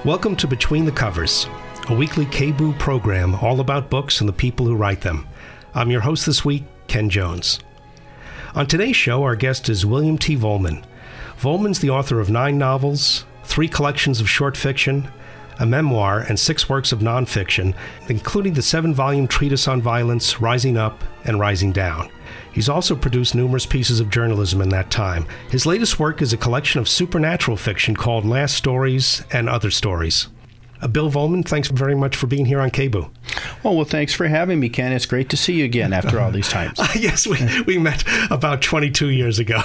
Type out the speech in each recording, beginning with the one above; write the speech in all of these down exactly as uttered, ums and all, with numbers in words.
Welcome to Between the Covers, a weekly K B O O program all about books and the people who write them. I'm your host this week, Ken Jones. On today's show, our guest is William T. Vollmann. Vollmann's the author of nine novels, three collections of short fiction, a memoir, and six works of nonfiction, including the seven-volume treatise on violence, Rising Up and Rising Down. He's also produced numerous pieces of journalism in that time. His latest work is a collection of supernatural fiction called Last Stories and Other Stories. Uh, Bill Vollmann, thanks very much for being here on K B O O. Oh, well, thanks for having me, Ken. It's great to see you again after all these times. Uh, yes, we, we met about twenty-two years ago.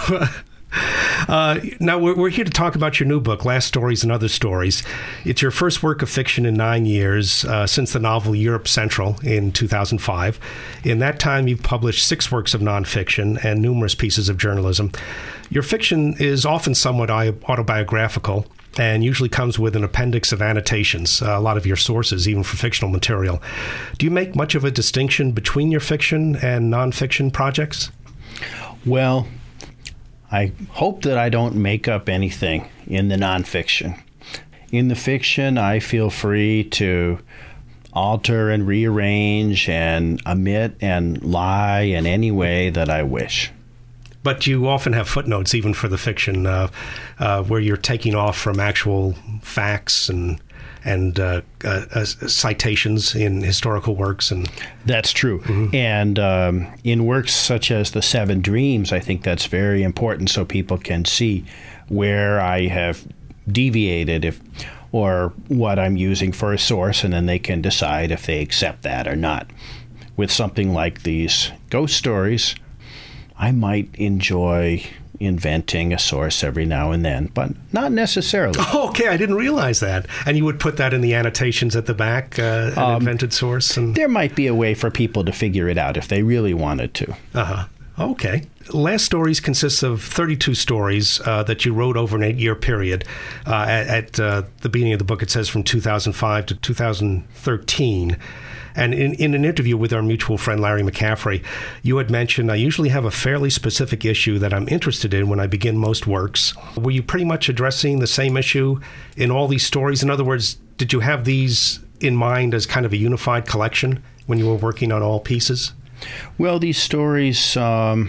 Uh, now, we're, we're here to talk about your new book, Last Stories and Other Stories. It's your first work of fiction in nine years, uh, since the novel Europe Central in two thousand five. In that time, you've published six works of nonfiction and numerous pieces of journalism. Your fiction is often somewhat autobiographical and usually comes with an appendix of annotations, uh, a lot of your sources, even for fictional material. Do you make much of a distinction between your fiction and nonfiction projects? Well, I hope that I don't make up anything in the nonfiction. In the fiction, I feel free to alter and rearrange and omit and lie in any way that I wish. But you often have footnotes, even for the fiction, uh, uh, where you're taking off from actual facts and and uh, uh, uh, citations in historical works. And that's true. Mm-hmm. And um, in works such as The Seven Dreams, I think that's very important so people can see where I have deviated if or what I'm using for a source, and then they can decide if they accept that or not. With something like these ghost stories, I might enjoy inventing a source every now and then, but not necessarily. Oh, okay, I didn't realize that. And you would put that in the annotations at the back, uh, an um, invented source? And there might be a way for people to figure it out if they really wanted to. Uh-huh. Okay. Last Stories consists of thirty-two stories uh, that you wrote over an eight-year period. Uh, at at uh, the beginning of the book, it says from two thousand five to two thousand thirteen. And in, in an interview with our mutual friend Larry McCaffrey, you had mentioned, I usually have a fairly specific issue that I'm interested in when I begin most works. Were you pretty much addressing the same issue in all these stories? In other words, did you have these in mind as kind of a unified collection when you were working on all pieces? Well, these stories um,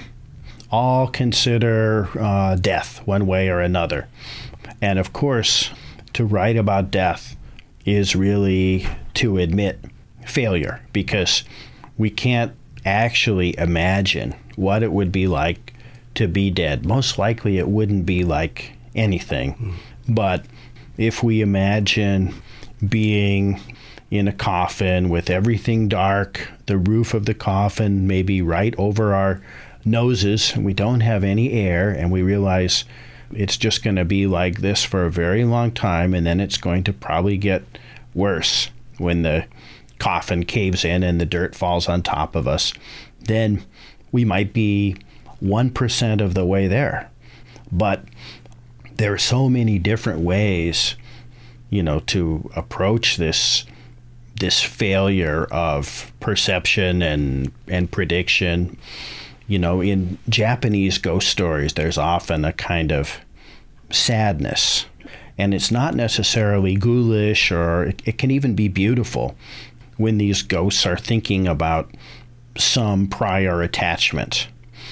all consider uh, death one way or another. And of course, to write about death is really to admit failure, because we can't actually imagine what it would be like to be dead. Most likely it wouldn't be like anything. Mm. But if we imagine being in a coffin with everything dark, the roof of the coffin maybe right over our noses, and we don't have any air, and we realize it's just going to be like this for a very long time, and then it's going to probably get worse when the coffin caves in and the dirt falls on top of us, then we might be one percent of the way there. But there are so many different ways, you know, to approach this this failure of perception and and prediction. You know, in Japanese ghost stories, there's often a kind of sadness, and it's not necessarily ghoulish, or it, it can even be beautiful when these ghosts are thinking about some prior attachment.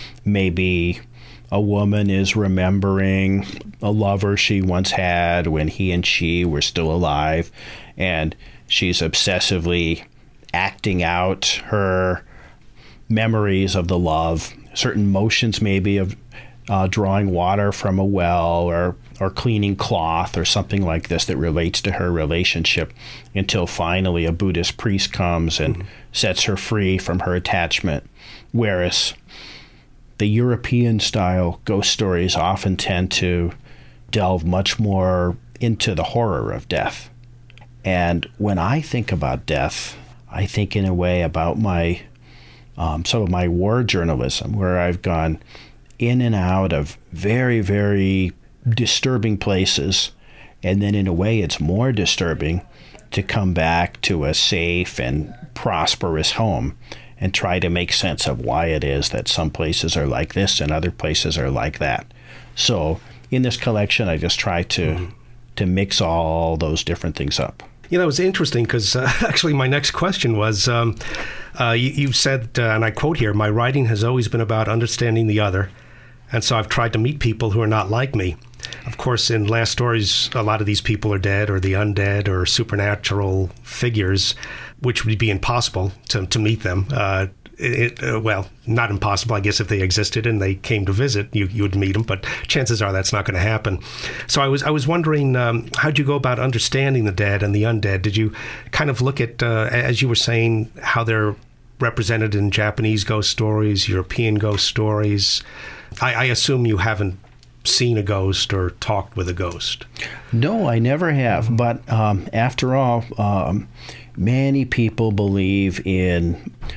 Maybe a woman is remembering a lover she once had when he and she were still alive, and she's obsessively acting out her memories of the love, certain motions maybe of uh, drawing water from a well or or cleaning cloth or something like this that relates to her relationship, until finally a Buddhist priest comes and mm-hmm. sets her free from her attachment. Whereas the European-style ghost stories often tend to delve much more into the horror of death. And when I think about death, I think in a way about my um, some of my war journalism, where I've gone in and out of very, very disturbing places, and then in a way it's more disturbing to come back to a safe and prosperous home and try to make sense of why it is that some places are like this and other places are like that. So in this collection, I just try to mm-hmm. to mix all those different things up. You know, it was interesting because uh, actually my next question was, um, uh, you, you said, uh, and I quote here, "My writing has always been about understanding the other, and so I've tried to meet people who are not like me." Of course, in Last Stories, a lot of these people are dead or the undead or supernatural figures, which would be impossible to, to meet them. Uh, it, uh, well, not impossible, I guess, if they existed and they came to visit, you, you would meet them, but chances are that's not going to happen. So I was I was wondering, um, how'd you go about understanding the dead and the undead? Did you kind of look at, uh, as you were saying, how they're represented in Japanese ghost stories, European ghost stories? I, I assume you haven't seen a ghost or talked with a ghost. No, I never have. But um, after all, um, many people believe in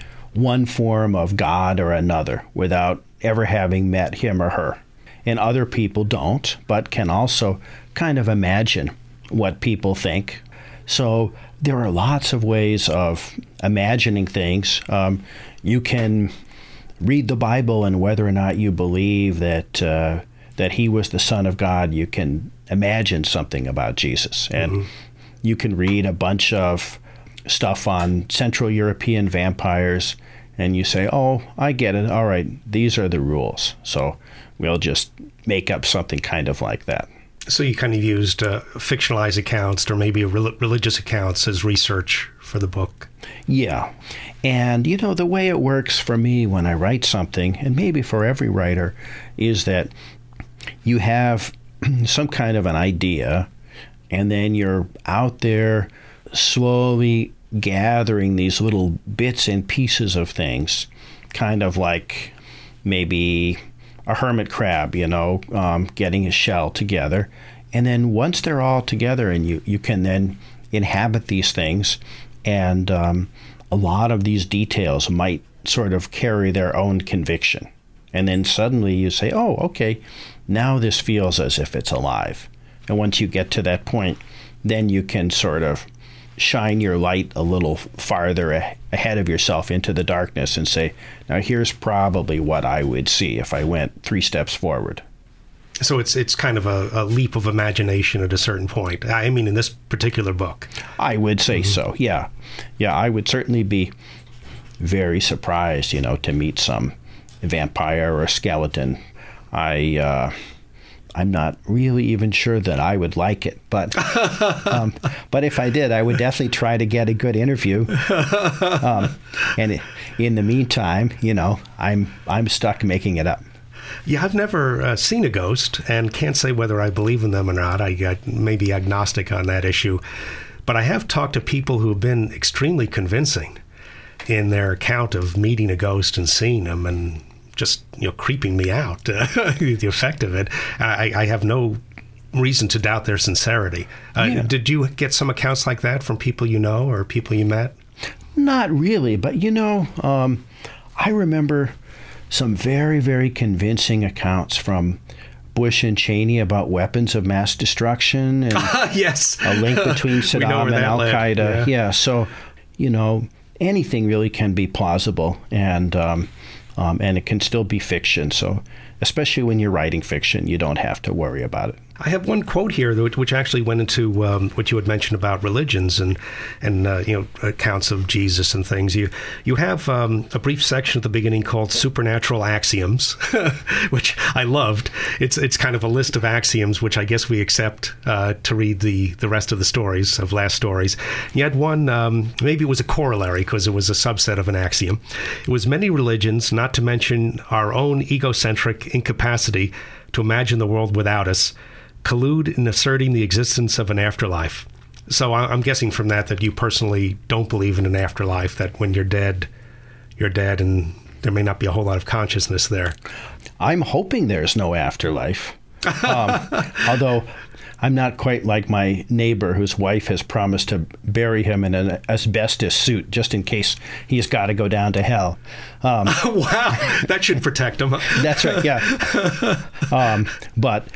one form of God or another without ever having met him or her. And other people don't, but can also kind of imagine what people think. So there are lots of ways of imagining things. Um, you can read the Bible, and whether or not you believe that uh, that he was the Son of God, you can imagine something about Jesus. And mm-hmm. you can read a bunch of stuff on Central European vampires, and you say, oh, I get it. All right, these are the rules. So we'll just make up something kind of like that. So you kind of used uh, fictionalized accounts or maybe rel- religious accounts as research for the book. Yeah. And, you know, the way it works for me when I write something, and maybe for every writer, is that you have some kind of an idea, and then you're out there slowly gathering these little bits and pieces of things, kind of like maybe a hermit crab, you know, um, getting his shell together. And then once they're all together, and you, you can then inhabit these things, and um, a lot of these details might sort of carry their own conviction. And then suddenly you say, oh, okay, now this feels as if it's alive. And once you get to that point, then you can sort of shine your light a little farther a- ahead of yourself into the darkness and say, now here's probably what I would see if I went three steps forward. So it's it's kind of a, a leap of imagination at a certain point. I mean, in this particular book. I would say mm-hmm. so, yeah. Yeah, I would certainly be very surprised, you know, to meet some vampire or skeleton. I, uh, I'm not really even sure that I would like it, but um, but if I did, I would definitely try to get a good interview. Um, and in the meantime, you know, I'm I'm stuck making it up. Yeah, I've never uh, seen a ghost and can't say whether I believe in them or not. I got maybe agnostic on that issue. But I have talked to people who have been extremely convincing in their account of meeting a ghost and seeing them and just, you know, creeping me out, uh, the effect of it. I, I have no reason to doubt their sincerity. Uh, yeah. Did you get some accounts like that from people you know or people you met? Not really, but, you know, um, I remember some very, very convincing accounts from Bush and Cheney about weapons of mass destruction and yes. a link between Saddam and Al-Qaeda. Yeah. yeah, so, you know, anything really can be plausible, and um, um, and it can still be fiction. So especially when you're writing fiction, you don't have to worry about it. I have one quote here, which actually went into um, what you had mentioned about religions and and uh, you know, accounts of Jesus and things. You you have um, a brief section at the beginning called "Supernatural Axioms," which I loved. It's it's kind of a list of axioms, which I guess we accept uh, to read the the rest of the stories of Last Stories. You had one, um, maybe it was a corollary because it was a subset of an axiom. It was many religions, not to mention our own egocentric incapacity to imagine the world without us, collude in asserting the existence of an afterlife. So I'm guessing from that that you personally don't believe in an afterlife, that when you're dead, you're dead and there may not be a whole lot of consciousness there. I'm hoping there's no afterlife. Um, although I'm not quite like my neighbor whose wife has promised to bury him in an asbestos suit just in case he's got to go down to hell. Um, wow, that should protect him. That's right, yeah. Um, but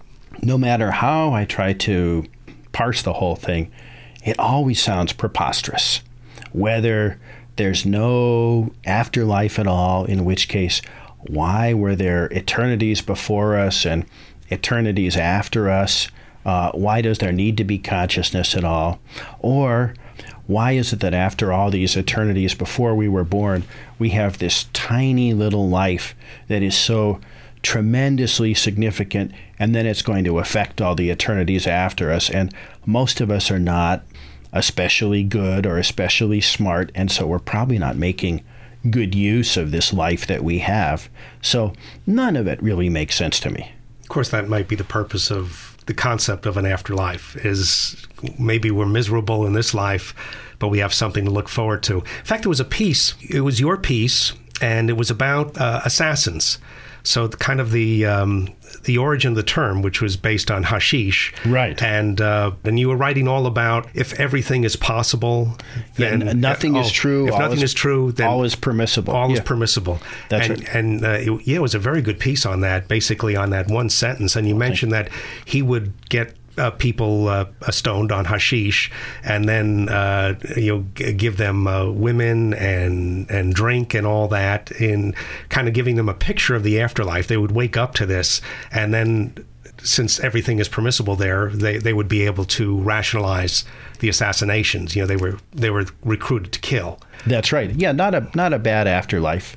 no matter how I try to parse the whole thing, it always sounds preposterous. Whether there's no afterlife at all, in which case, why were there eternities before us and eternities after us? Uh, why does there need to be consciousness at all? Or why is it that after all these eternities before we were born, we have this tiny little life that is so tremendously significant, and then it's going to affect all the eternities after us? And most of us are not especially good or especially smart, and so we're probably not making good use of this life that we have. So none of it really makes sense to me. Of course, that might be the purpose of the concept of an afterlife, is maybe we're miserable in this life, but we have something to look forward to. In fact, there was a piece, it was your piece, and it was about uh, assassins. So the, kind of the um, the origin of the term, which was based on hashish. Right. And uh, and you were writing all about if everything is possible, then yeah, nothing uh, is true. If nothing is, is true, then all is permissible. All yeah. is permissible. That's and, right. And uh, it, yeah, it was a very good piece on that, basically on that one sentence. And you Okay. mentioned that he would get Uh, people uh, stoned on hashish, and then uh, you know g- give them uh, women and and drink and all that, in kind of giving them a picture of the afterlife. They would wake up to this, and then since everything is permissible there, they, they would be able to rationalize the assassinations. You know, they were they were recruited to kill. That's right. Yeah, not a not a bad afterlife.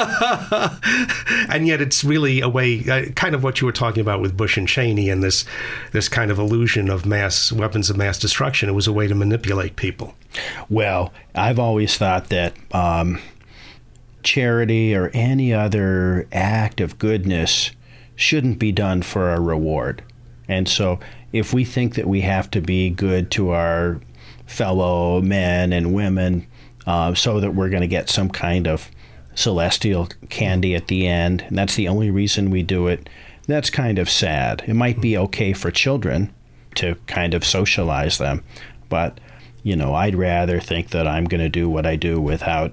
And yet it's really a way, uh, kind of what you were talking about with Bush and Cheney and this this kind of illusion of mass weapons of mass destruction. It was a way to manipulate people. Well, I've always thought that um, charity or any other act of goodness shouldn't be done for a reward. And so if we think that we have to be good to our fellow men and women uh, so that we're going to get some kind of celestial candy at the end, and that's the only reason we do it, that's kind of sad. It might be okay for children to kind of socialize them, but, you know, I'd rather think that I'm going to do what I do without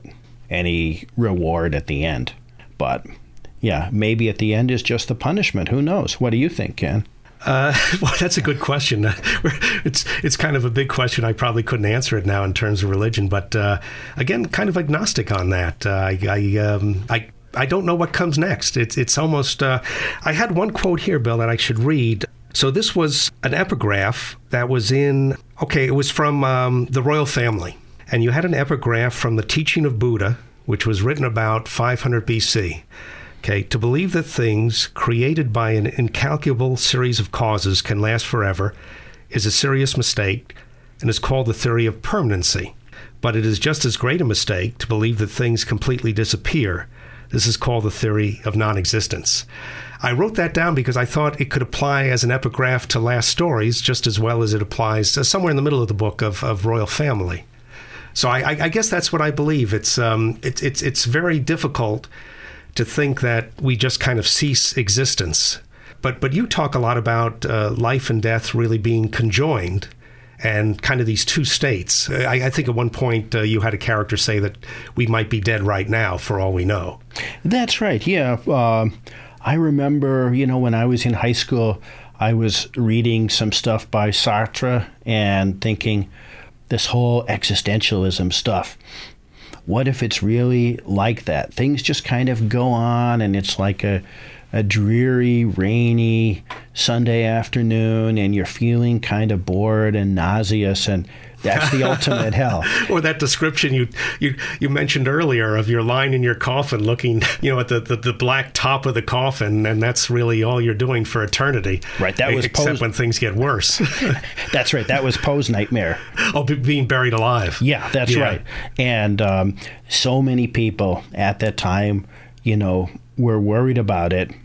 any reward at the end. But, yeah, maybe at the end is just the punishment. Who knows? What do you think, Ken? Uh, well, that's a good question. It's it's kind of a big question. I probably couldn't answer it now in terms of religion, but uh, again, kind of agnostic on that. Uh, I I, um, I I don't know what comes next. It's it's almost. Uh, I had one quote here, Bill, that I should read. So this was an epigraph that was in. Okay, it was from um, the royal family, and you had an epigraph from the Teaching of Buddha, which was written about five hundred B C. Okay, to believe that things created by an incalculable series of causes can last forever is a serious mistake and is called the theory of permanency. But it is just as great a mistake to believe that things completely disappear. This is called the theory of non-existence. I wrote that down because I thought it could apply as an epigraph to last stories just as well as it applies uh, somewhere in the middle of the book of, of Royal Family. So I, I, I guess that's what I believe. It's um, it, it's it's very difficult to think that we just kind of cease existence. But but you talk a lot about uh, life and death really being conjoined and kind of these two states. I, I think at one point uh, you had a character say that we might be dead right now for all we know. That's right, yeah. Uh, I remember, you know, when I was in high school, I was reading some stuff by Sartre and thinking this whole existentialism stuff. What if it's really like that? Things just kind of go on, and it's like a, a dreary, rainy Sunday afternoon, and you're feeling kind of bored and nauseous, and that's the ultimate hell. Or that description you, you you mentioned earlier of your lying in your coffin looking, you know, at the, the, the black top of the coffin, and that's really all you're doing for eternity. Right, that was Except Poe's, when things get worse. That's right, that was Poe's nightmare. Oh, be, being buried alive. Yeah, that's yeah. right. And um, so many people at that time, you know, were worried about it.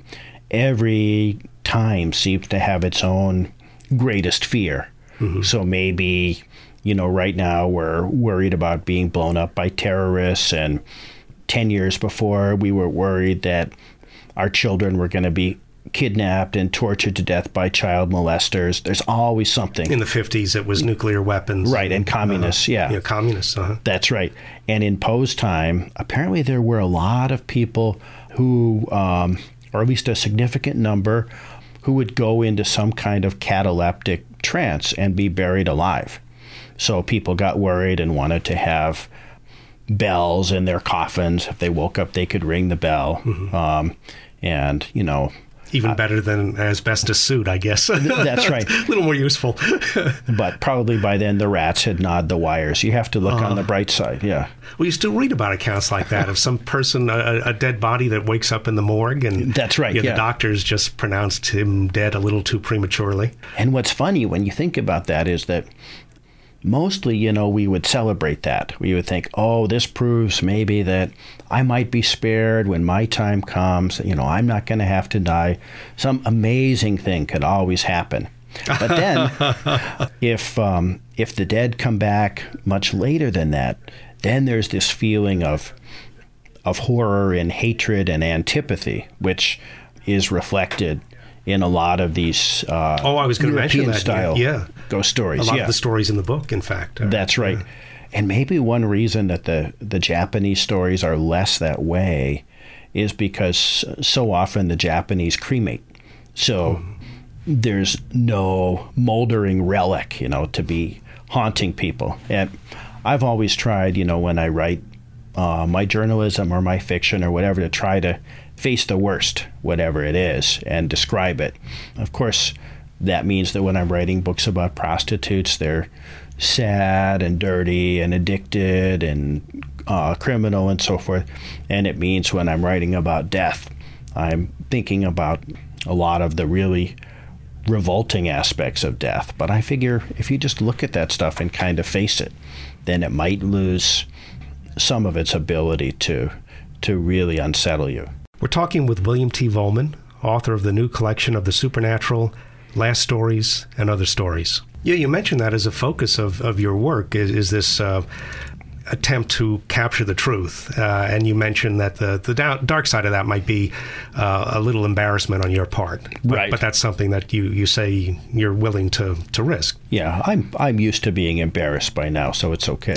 Every time seems to have its own greatest fear. Mm-hmm. So maybe, you know, right now we're worried about being blown up by terrorists, and ten years before we were worried that our children were going to be kidnapped and tortured to death by child molesters. There's always something. In the fifties, it was nuclear weapons. Right, and communists, uh, yeah. yeah. Communists, uh-huh. That's right. And in Poe's time, apparently there were a lot of people who, um, or at least a significant number, who would go into some kind of cataleptic trance and be buried alive. So people got worried and wanted to have bells in their coffins. If they woke up, they could ring the bell. Mm-hmm. Um, and, you know, Even better than asbestos suit, I guess. That's right. A little more useful. But probably by then the rats had gnawed the wires. You have to look uh, on the bright side, yeah. Well, you still read about accounts like that of some person, a, a dead body that wakes up in the morgue, and that's right. Yeah, yeah, the doctors just pronounced him dead a little too prematurely. And what's funny when you think about that is that mostly, you know, we would celebrate that. We would think, oh, this proves maybe that I might be spared when my time comes. You know, I'm not going to have to die. Some amazing thing could always happen. But then, if um, if the dead come back much later than that, then there's this feeling of of horror and hatred and antipathy, which is reflected in a lot of these uh, oh, I was going to mention that. style yeah. ghost stories. A lot yeah. of the stories in the book, in fact. Are, That's right. Yeah. And maybe one reason that the, the Japanese stories are less that way is because so often the Japanese cremate. So mm. there's no moldering relic, you know, to be haunting people. And I've always tried, you know, when I write uh, my journalism or my fiction or whatever, to try to face the worst, whatever it is, and describe it. Of course, that means that when I'm writing books about prostitutes, they're sad and dirty and addicted and uh, criminal and so forth. And it means when I'm writing about death, I'm thinking about a lot of the really revolting aspects of death. But I figure if you just look at that stuff and kind of face it, then it might lose some of its ability to to really unsettle you. We're talking with William T. Vollmann, author of the new collection of the supernatural, Last Stories, and Other Stories. Yeah, you mentioned that as a focus of, of your work, is, is this uh, attempt to capture the truth. Uh, and you mentioned that the, the down, dark side of that might be uh, a little embarrassment on your part. But, right. But that's something that you, you say you're willing to, to risk. Yeah, I'm I'm used to being embarrassed by now, so it's okay.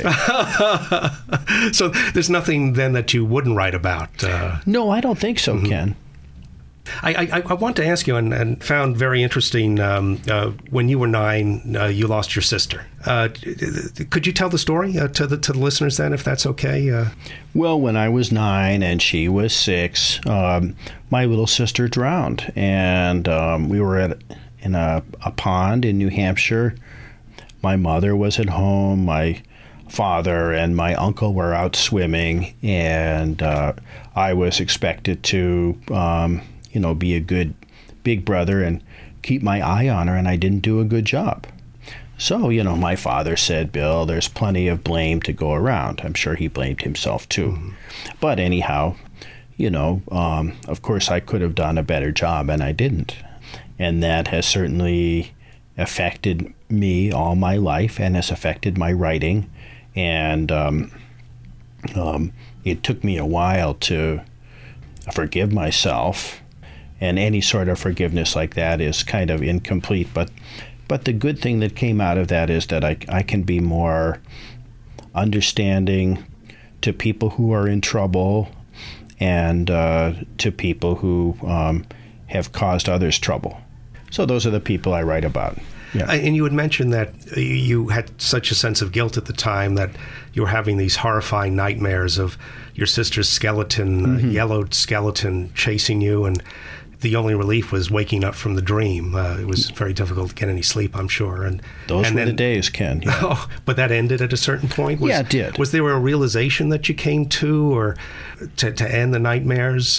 So there's nothing then that you wouldn't write about? Uh, no, I don't think so, mm-hmm. Ken. I, I, I want to ask you, and, and found very interesting, um, uh, when you were nine, uh, you lost your sister. Uh, could you tell the story uh, to the to the listeners then, if that's okay? Uh, well, when I was nine and she was six, um, my little sister drowned, and um, we were at in a, a pond in New Hampshire. My mother was at home. My father and my uncle were out swimming, and uh, I was expected to Um, you know, be a good big brother and keep my eye on her, and I didn't do a good job. So, you know, my father said, Bill, there's plenty of blame to go around. I'm sure he blamed himself too. Mm-hmm. But anyhow, you know, um, of course I could have done a better job, and I didn't. And that has certainly affected me all my life and has affected my writing. And um, um, it took me a while to forgive myself. And any sort of forgiveness like that is kind of incomplete. But but the good thing that came out of that is that I, I can be more understanding to people who are in trouble and uh, to people who um, have caused others trouble. So those are the people I write about. Yeah. And you had mentioned that you had such a sense of guilt at the time that you were having these horrifying nightmares of your sister's skeleton, mm-hmm. uh, yellowed skeleton chasing you, and the only relief was waking up from the dream. Uh, it was very difficult to get any sleep, I'm sure. And those and were then, the days, Ken. Yeah. Oh, but that ended at a certain point? Was, yeah, it did. Was there a realization that you came to, or to, to end the nightmares?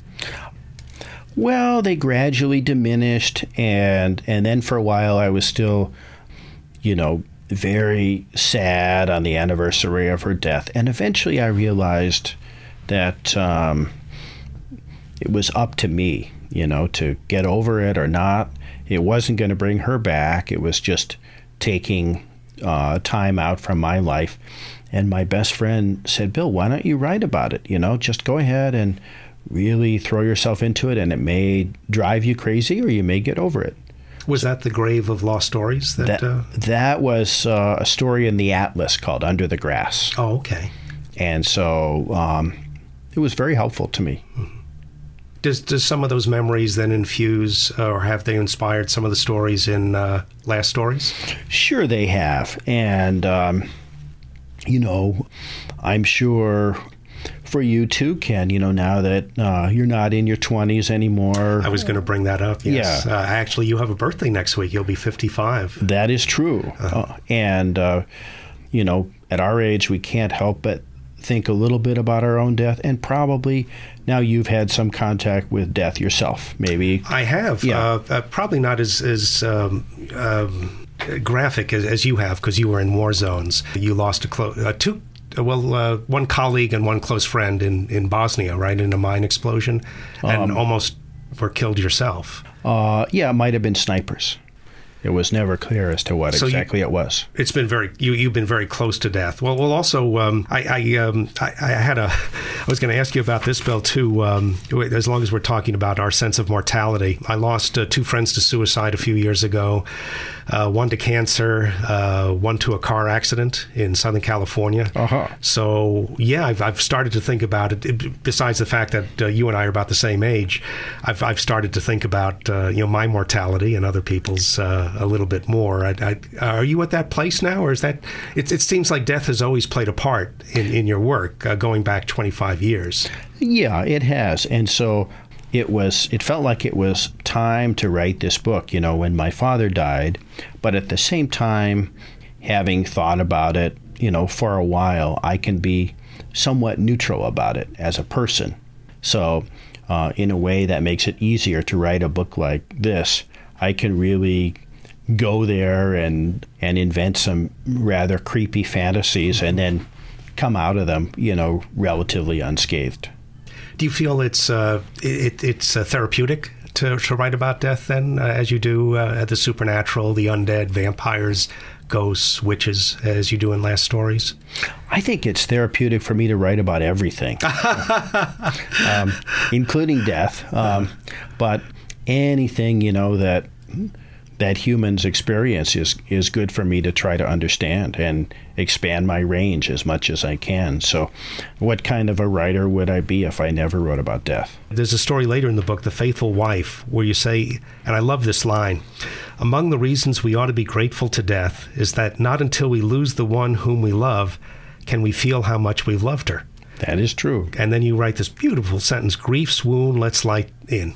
Well, they gradually diminished, and and then for a while I was still, you know, very sad on the anniversary of her death. And eventually I realized that um, it was up to me, you know, to get over it or not. It wasn't going to bring her back. It was just taking uh, time out from my life. And my best friend said, Bill, why don't you write about it? You know, just go ahead and really throw yourself into it, and it may drive you crazy or you may get over it. Was that the Grave of Lost Stories? That that, uh... that was uh, a story in the Atlas called Under the Grass. Oh, okay. And so um, it was very helpful to me. Does does some of those memories then infuse, uh, or have they inspired some of the stories in uh, Last Stories? Sure they have. And, um, you know, I'm sure for you too, Ken, you know, now that uh, you're not in your twenties anymore. I was going to bring that up, yes. Yeah. Uh, actually, you have a birthday next week. You'll be fifty-five. That is true. Uh-huh. Uh, and, uh, you know, at our age, we can't help but think a little bit about our own death. And probably now you've had some contact with death yourself, maybe. I have. Yeah. Uh, uh, probably not as, as um, um, graphic as, as you have, because you were in war zones. You lost a clo- uh, two, uh, well, uh, one colleague and one close friend in, in Bosnia, right, in a mine explosion, and Um, almost were killed yourself. Uh, yeah, it might have been snipers. It was never clear as to what So you- exactly it was. It's been very you. You've been very close to death. Well, well. Also, um, I, I, um, I, I had a. I was going to ask you about this, Bill, too. Um, as long as we're talking about our sense of mortality, I lost uh, two friends to suicide a few years ago. Uh, one to cancer, uh, one to a car accident in Southern California. Uh-huh. So yeah, I've, I've started to think about it. it besides the fact that uh, you and I are about the same age, I've I've started to think about uh, you know my mortality and other people's uh, a little bit more. I, I, are you at that place now, or is that? It, it seems like death has always played a part in, in your work, uh, going back twenty-five years. Yeah, it has. And so it was, it felt like it was time to write this book, you know, when my father died. But at the same time, having thought about it, you know, for a while, I can be somewhat neutral about it as a person. So uh, in a way that makes it easier to write a book like this, I can really go there and, and invent some rather creepy fantasies and then come out of them, you know, relatively unscathed. Do you feel it's uh, it, it's uh, therapeutic to, to write about death then, uh, as you do uh, the supernatural, the undead, vampires, ghosts, witches, as you do in Last Stories? I think it's therapeutic for me to write about everything, um, including death, um, but anything, you know, that that humans experience is, is good for me to try to understand and expand my range as much as I can. So what kind of a writer would I be if I never wrote about death? There's a story later in the book, The Faithful Wife, where you say, and I love this line, among the reasons we ought to be grateful to death is that not until we lose the one whom we love can we feel how much we've loved her. That is true. And then you write this beautiful sentence, grief swoon, let's light in.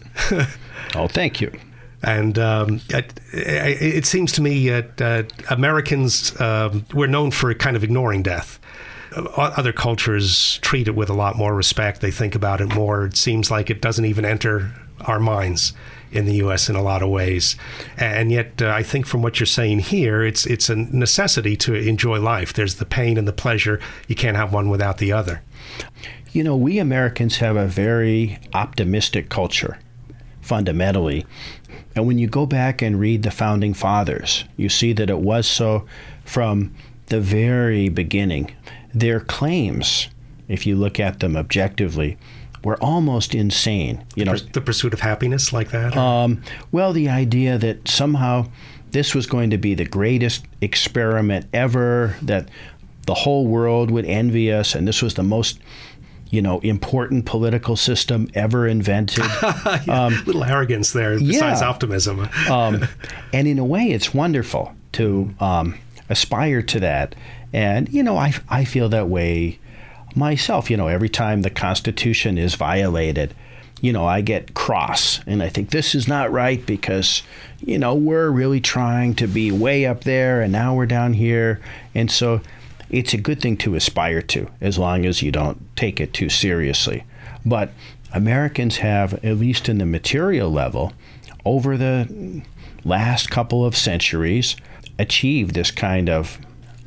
Oh, thank you. And um, it, it seems to me that uh, Americans, um, we're known for kind of ignoring death. Other cultures treat it with a lot more respect. They think about it more. It seems like it doesn't even enter our minds in the U S in a lot of ways. And yet, uh, I think from what you're saying here, it's it's a necessity to enjoy life. There's the pain and the pleasure. You can't have one without the other. You know, we Americans have a very optimistic culture, fundamentally. And when you go back and read the Founding Fathers, you see that it was so from the very beginning. Their claims, if you look at them objectively, were almost insane. You know, The pursuit of happiness, like that? Um, well, the idea that somehow this was going to be the greatest experiment ever, that the whole world would envy us, and this was the most, you know, important political system ever invented. yeah, um, little arrogance there, besides yeah. optimism. um, and in a way, it's wonderful to um, aspire to that. And, you know, I, I feel that way myself. You know, every time the Constitution is violated, you know, I get cross and I think this is not right because, you know, we're really trying to be way up there and now we're down here. And so it's a good thing to aspire to as long as you don't take it too seriously. But Americans have, at least in the material level, over the last couple of centuries, achieved this kind of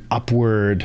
upward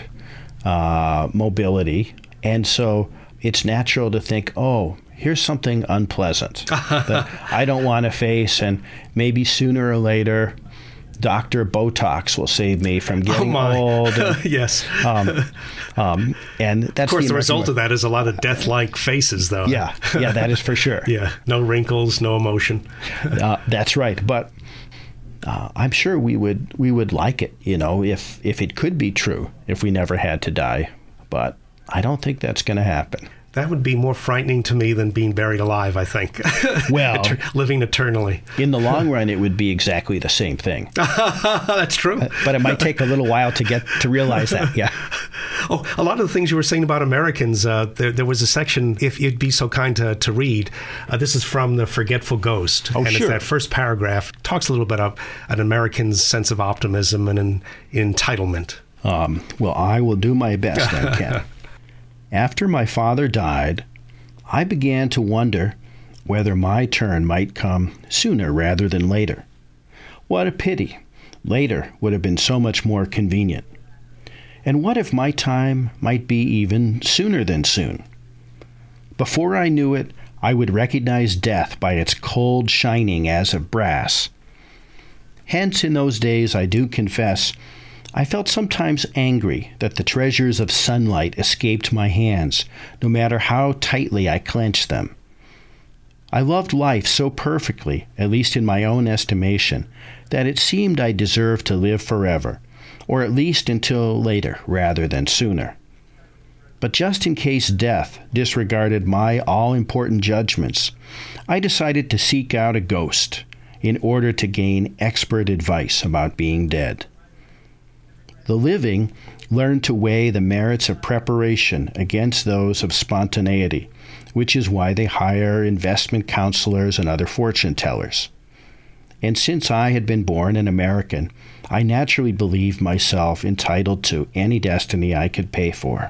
uh, mobility. And so it's natural to think, oh, here's something unpleasant that I don't want to face, and maybe sooner or later, Doctor Botox will save me from getting oh old. And, yes. Um, um, and that's of course, the, the result way. of that is a lot of death-like faces, though. Yeah, yeah, that is for sure. Yeah, no wrinkles, no emotion. uh, that's right. But uh, I'm sure we would we would like it, you know, if if it could be true, if we never had to die. But I don't think that's going to happen. That would be more frightening to me than being buried alive, I think. Well, living eternally. In the long run, it would be exactly the same thing. That's true. But it might take a little while to get to realize that. Yeah. Oh, a lot of the things you were saying about Americans, uh, there, there was a section, if you'd be so kind to, to read. Uh, this is from The Forgetful Ghost. Oh, and sure. It's that first paragraph. Talks a little bit of an American's sense of optimism and an entitlement. Um, well, I will do my best, then, Ken. After my father died, I began to wonder whether my turn might come sooner rather than later. What a pity. Later would have been so much more convenient. And what if my time might be even sooner than soon? Before I knew it, I would recognize death by its cold shining as of brass. Hence, in those days, I do confess, I felt sometimes angry that the treasures of sunlight escaped my hands, no matter how tightly I clenched them. I loved life so perfectly, at least in my own estimation, that it seemed I deserved to live forever, or at least until later rather than sooner. But just in case death disregarded my all-important judgments, I decided to seek out a ghost in order to gain expert advice about being dead. The living learn to weigh the merits of preparation against those of spontaneity, which is why they hire investment counselors and other fortune tellers. And since I had been born an American, I naturally believed myself entitled to any destiny I could pay for.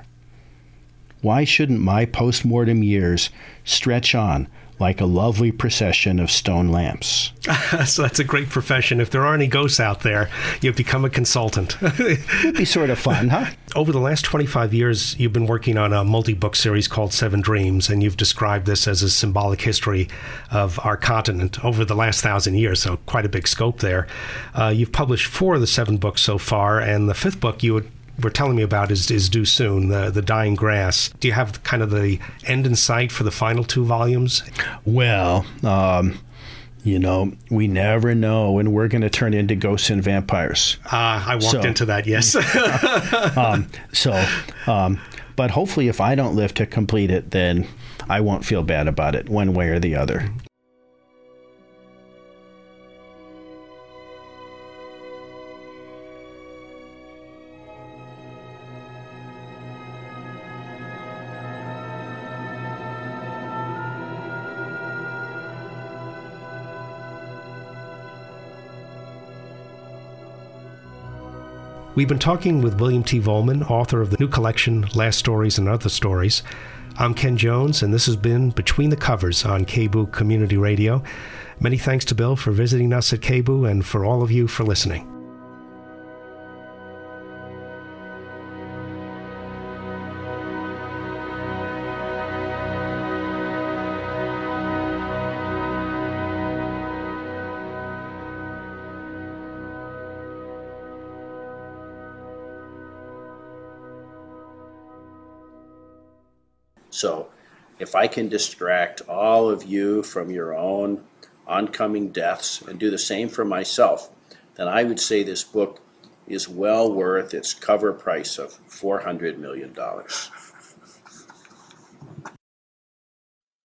Why shouldn't my post-mortem years stretch on like a lovely procession of stone lamps? So that's a great profession. If there are any ghosts out there, you've become a consultant. It would be sort of fun, huh? Over the last twenty-five years, you've been working on a multi-book series called Seven Dreams, and you've described this as a symbolic history of our continent over the last thousand years, so quite a big scope there. Uh, you've published four of the seven books so far, and the fifth book you would were telling me about is, is due soon, the, the Dying Grass. Do you have kind of the end in sight for the final two volumes? Well, um, you know, we never know when we're going to turn into ghosts and vampires. Ah, uh, I walked so, into that, yes. um, so, um, but hopefully if I don't live to complete it, then I won't feel bad about it one way or the other. We've been talking with William T. Vollmann, author of the new collection, Last Stories and Other Stories. I'm Ken Jones, and this has been Between the Covers on K B O O Community Radio. Many thanks to Bill for visiting us at K B O O and for all of you for listening. So if I can distract all of you from your own oncoming deaths and do the same for myself, then I would say this book is well worth its cover price of four hundred million dollars.